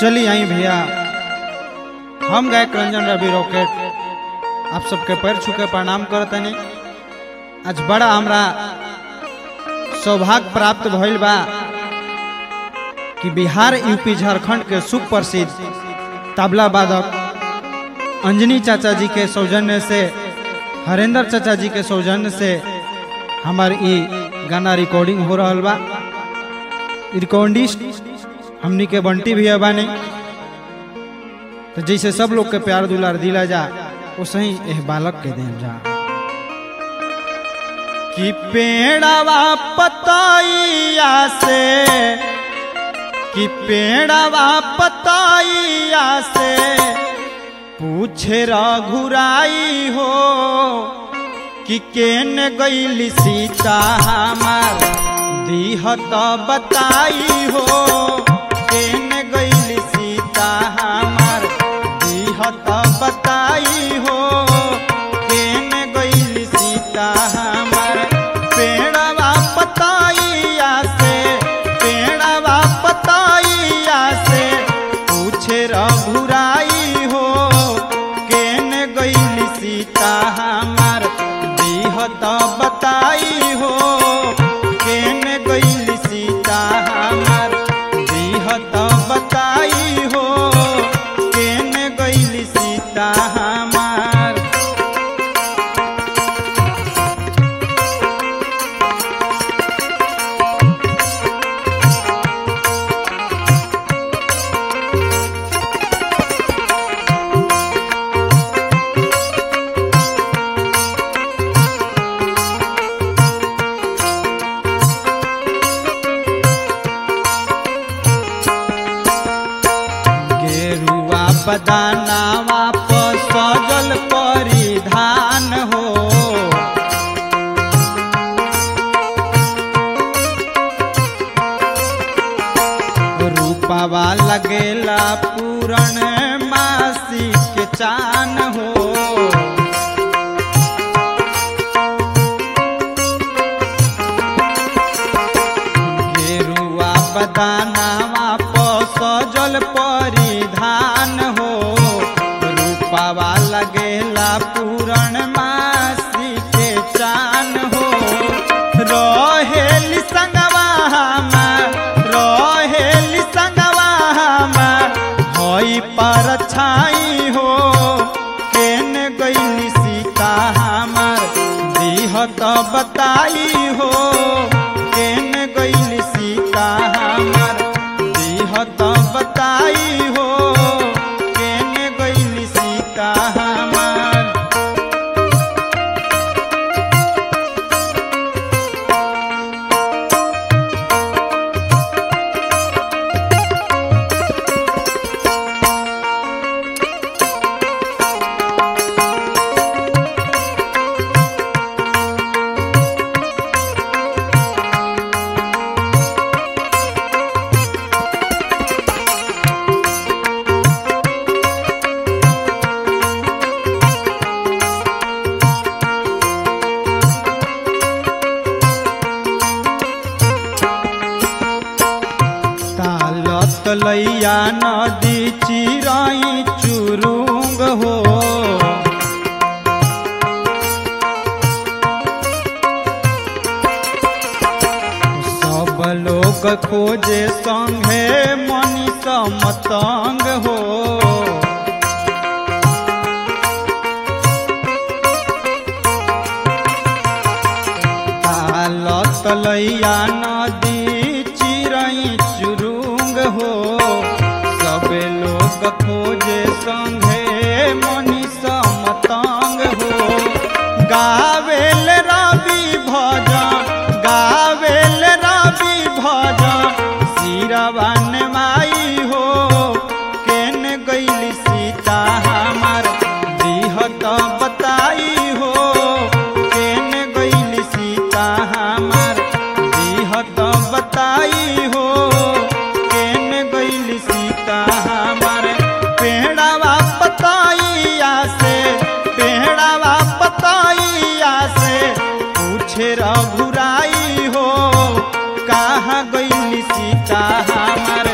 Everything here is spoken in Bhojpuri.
चली आई भैया, हम गायक रंजन रवि रॉकेट आप सबके पैर छुके प्रणाम करते हैं। आज बड़ा हमरा सौभाग्य प्राप्त भइल बा कि बिहार यूपी झारखंड के सुप्रसिद्ध तबला वादक अंजनी चाचा जी के सौजन्य से, हरेंद्र चाचा जी के सौजन्य से हमार ई गाना रिकॉर्डिंग हो रहा बा। रिकॉर्डिस्ट हमनी के बंटी भी बानी, तो जैसे सब लोग के प्यार दुलार दिला जा वैसे ही एह बालक के दें जा। कि पेड़वा पताइया से, कि पेड़वा पताइया से पूछे रघुराई हो कि केन गईली सीता हमार दीहत बताई हो। केन गईली सीता हमार दीहत बताई हो। केन गईली सीता हमार पेड़वा पताइया से, पेड़वा पताइया से पूछे रघुराई हो। केन गईली सीता हमार दीहत बताई हो। केन गईली सीता हमार दीहत बताई हो। केन गईली सीता हमार। बदानावा पर सजल परिधान हो। रूपावा लगेला पूरण मासी के चान हो। गेरुआ बदानावा पर सजल परिधान हो। रूपावा लगेला पूरण मासी के चान हो। रहेली संगवा हमार, रहेली संगवा हमार होई पर छाई हो। केन गईली सीता हमार दीहत बताई हो। केन गईली सीता हमार दीहत बताई हो। केन गईली सीता हमार। तलैया नदी चिराई चुरुंग हो। सब लोग खोजे संगे मनीष मतंग हो। तलैया नदी चिराई चुरुंग हो। सब लोग खोजे संगे मनीष मतंग हो। गावेल रवि भजन, गावेल रवि भजन सिरवन माई हो। केन गईली सीता हमार दीहत बताई हो। केन गईली सीता हमार दीहत बताई हो। केन गईली सीता हमार पेड़वा पताइया से, पेड़वा पताइया से पूछे रघुराई हो। कहाँ गईली सीता हमार